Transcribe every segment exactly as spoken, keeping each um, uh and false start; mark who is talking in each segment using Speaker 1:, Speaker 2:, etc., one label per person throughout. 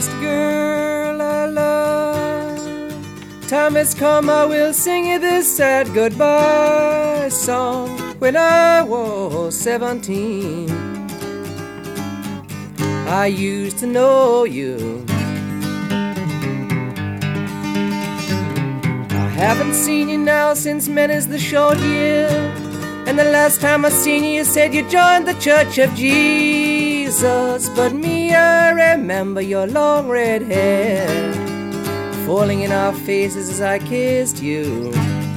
Speaker 1: first girl I love. Time has come, I will sing you this sad goodbye song. When I was seventeen, I used to know you. I haven't seen you now since many's the short year, and the last time I seen you, you said you joined the Church of Jesus. But me, I remember your long red hair falling in our faces as I kissed you.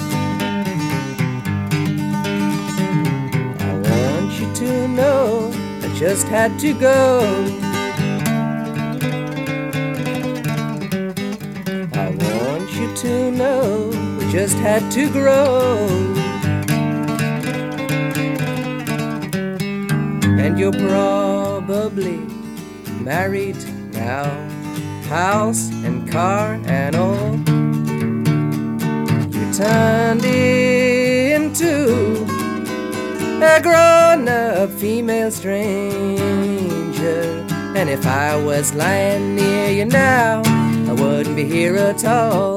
Speaker 1: I want you to know I just had to go. I want you to know we just had to grow. And you're probably married now, house and car and all. You turned into a grown-up female stranger. And if I was lying near you now, I wouldn't be here at all.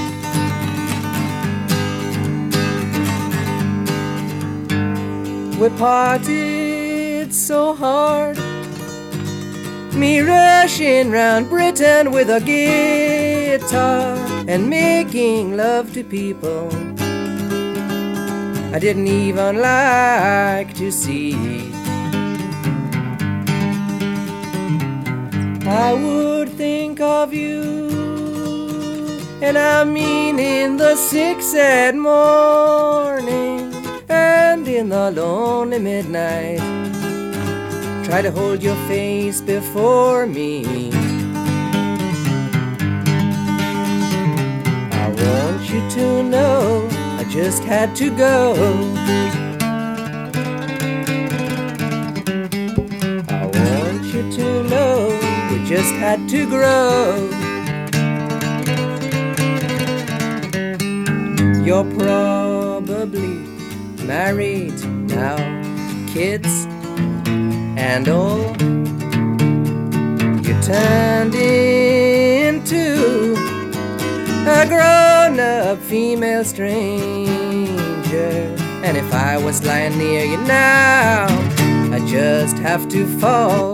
Speaker 1: We parted so hard, me rushing round Britain with a guitar and making love to people I didn't even like to see. I would think of you, and I mean in the sick sad morning and in the lonely midnight, try to hold your face before me. I want you to know I just had to go. I want you to know we just had to grow. You're probably married now, kids and all. You turned into a grown-up female stranger. And if I was lying near you now, I just have to fall.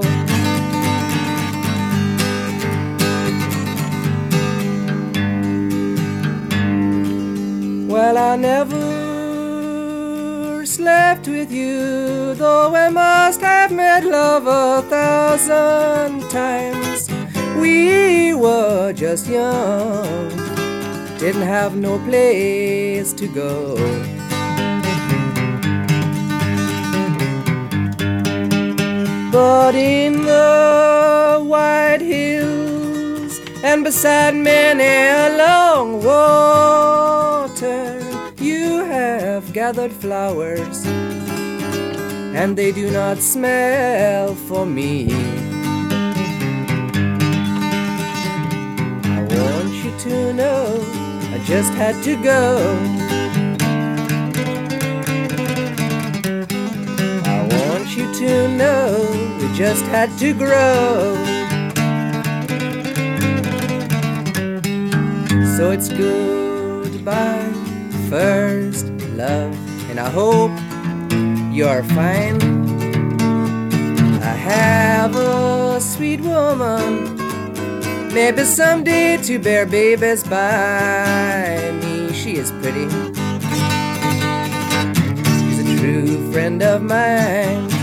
Speaker 1: Well, I never slept with you, though I must have made love a thousand times. We were just young, didn't have no place to go. But in the white hills and beside many a long water, you have gathered flowers, and they do not smell for me. I want you to know I just had to go. I want you to know we just had to grow. So it's goodbye, first love, and I hope you're fine. I have a sweet woman, maybe someday to bear babies by me. She is pretty, she's a true friend of mine.